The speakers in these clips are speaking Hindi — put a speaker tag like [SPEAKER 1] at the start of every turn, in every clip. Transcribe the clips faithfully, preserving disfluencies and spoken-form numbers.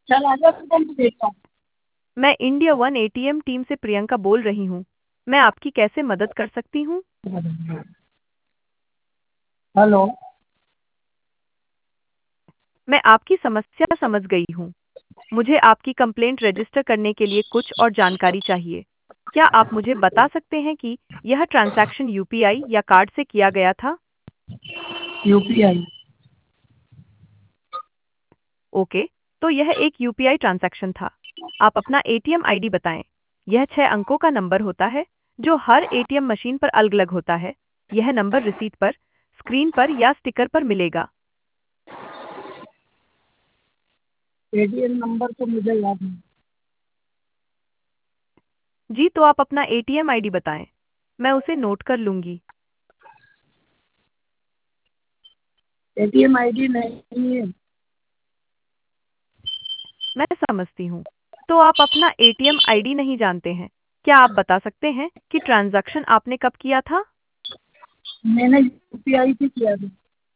[SPEAKER 1] चल आजा तो तुम देखता हूँ।
[SPEAKER 2] मैं इंडिया वन एटीएम टीम से प्रियंका बोल रही हूँ। मैं आपकी कैसे मदद कर सकती हूँ?
[SPEAKER 1] हेलो।
[SPEAKER 2] मैं आपकी समस्या समझ गई हूँ। मुझे आपकी कंप्लेंट रजिस्टर करने के लिए कुछ और जानकारी चाहिए। क्या आप मुझे बता सकते हैं कि यह ट्रांजैक्शन यूपीआई या कार्ड से किया गया था?
[SPEAKER 1] यूपीआई।
[SPEAKER 2] ओके, तो यह एक यूपीआई ट्रांजैक्शन था। आप अपना एटीएम आईडी बताएं। यह छह अंकों का नंबर होता है जो हर एटीएम मशीन पर अलग-अलग होता है। यह नंबर रिसीट पर, स्क्रीन पर या स्टिकर पर मिलेगा।
[SPEAKER 1] एटीएम नंबर तो मुझे याद नहीं।
[SPEAKER 2] जी, तो आप अपना एटीएम आईडी बताएं। मैं उसे नोट कर लूंगी।
[SPEAKER 1] एटीएम आईडी नहीं है।
[SPEAKER 2] मैं समझती हूँ। तो आप अपना एटीएम आईडी नहीं जानते हैं। क्या आप बता सकते हैं कि ट्रांजैक्शन आपने कब किया था?
[SPEAKER 1] मैंने यूपीआई से किया था।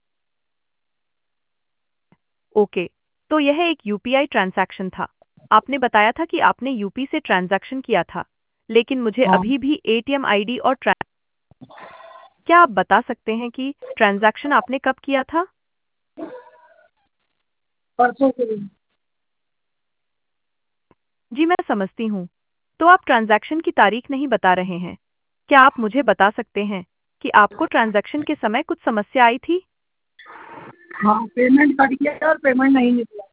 [SPEAKER 2] ओके, तो यह एक यूपीआई ट्रांजैक्शन था। आपने बताया था कि आपने यूपी से ट्रांजैक्शन किया था, लेकिन मुझे
[SPEAKER 1] हाँ।
[SPEAKER 2] अभी भी एटीएम आईडी और ट्रां क्या आप बता सकते हैं कि ट्रांजैक्शन आपने कब किया था?
[SPEAKER 1] परसों के दिन।
[SPEAKER 2] जी, मैं समझती हूँ। तो आप ट्रांजैक्शन की तारीख नहीं बता रहे हैं। क्या आप मुझे बता सकते हैं कि आपको ट्रांजैक्शन के समय कुछ समस्या आई थी?
[SPEAKER 1] हाँ, पेमेंट कट गया और पेमेंट नहीं निकला।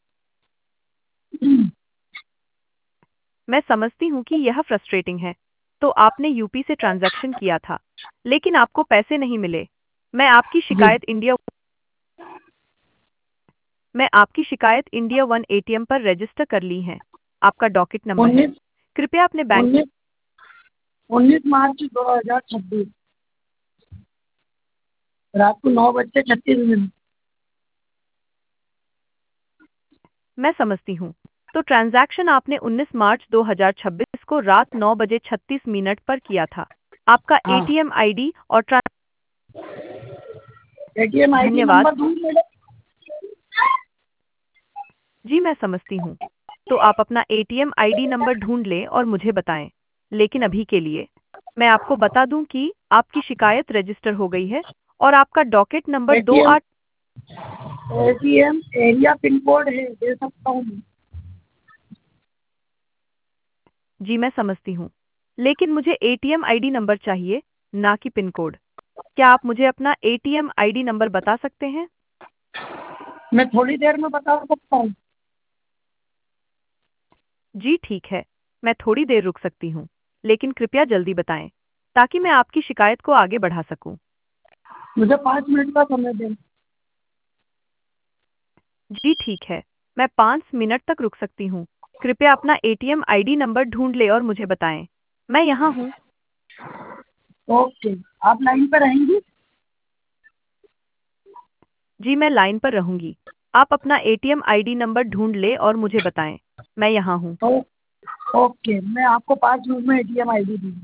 [SPEAKER 2] मैं समझती हूँ कि यह फ्रस्ट्रेटिंग है। तो आपने यूपी से ट्रांजैक्शन किया था, लेकिन आपको पैसे नहीं मिले। मैं आपकी
[SPEAKER 1] जी।
[SPEAKER 2] शिकायत इंडिया मैं आपकी शिकायत इंडिया वन एटीएम पर रजिस्टर कर ली है। आपका डॉकेट नंबर है।
[SPEAKER 1] उन्नीस
[SPEAKER 2] कृपया अपने बैंक
[SPEAKER 1] उन्नीस उन्नीस मार्च दो हजार छब्बीस रात को नौ बज के छत्तीस मिनट।
[SPEAKER 2] मैं समझती हूँ। तो ट्रांजैक्शन आपने उन्नीस मार्च दो हज़ार छब्बीस को रात नौ बजे छत्तीस मिनट पर किया था। आपका
[SPEAKER 1] हाँ।
[SPEAKER 2] एटीएम आईडी और ट्रां
[SPEAKER 1] एटीएम आईडी
[SPEAKER 2] धन्यवाद।
[SPEAKER 1] नंबर दूँ मेरे?
[SPEAKER 2] जी, मैं समझती हूँ। तो आप अपना एटीएम आईडी नंबर ढूंढ लें और मुझे बताएं। लेकिन अभी के लिए, मैं आपको बता दूं कि आपकी शिकायत रजिस्टर हो गई है और आपका डॉकेट नंबर दो
[SPEAKER 1] एटीएम
[SPEAKER 2] आठ
[SPEAKER 1] एटीएम एरिया पिन कोड है, दे सकता हूँ मैं?
[SPEAKER 2] जी, मैं समझती हूँ। लेकिन मुझे एटीएम आईडी नंबर चाहिए, ना कि पिन कोड। क्या आप मुझे अपना एटीएम आईडी नंबर बता सकते हैं?
[SPEAKER 1] मैं थोड़ी देर में बता सकता हूँ।
[SPEAKER 2] जी ठीक है, मैं थोड़ी देर रुक सकती हूँ, लेकिन कृपया जल्दी बताएं, ताकि मैं आपकी शिकायत को आगे बढ़ा सकूं।
[SPEAKER 1] मुझे पाँच मिनट का समय दें।
[SPEAKER 2] जी ठीक है, मैं पाँच मिनट तक रुक सकती हूँ। कृपया अपना एटीएम आईडी नंबर ढूंढ ले और मुझे बताएं। मैं यहाँ हूँ।
[SPEAKER 1] ओके। आप लाइन पर रहेंगी?
[SPEAKER 2] जी, मैं लाइन पर रहूंगी। आप अपना एटीएम आईडी नंबर ढूंढ ले और मुझे बताएं। मैं यहाँ हूँ।
[SPEAKER 1] ओ, ओके, मैं आपको पाँच मिनट में एटीएम आईडी दूँगी।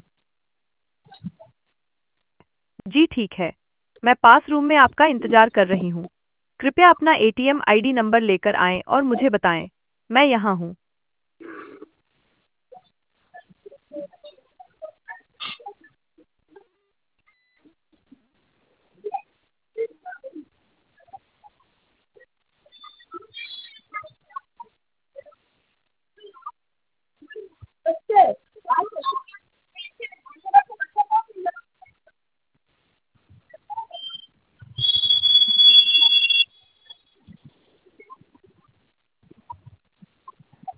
[SPEAKER 2] जी ठीक है, मैं पास रूम में आपका इंतजार कर रही हूँ। कृपया अपना एटीएम आईडी नंबर लेकर आएं और मुझे बताएं। मैं यहाँ हूँ।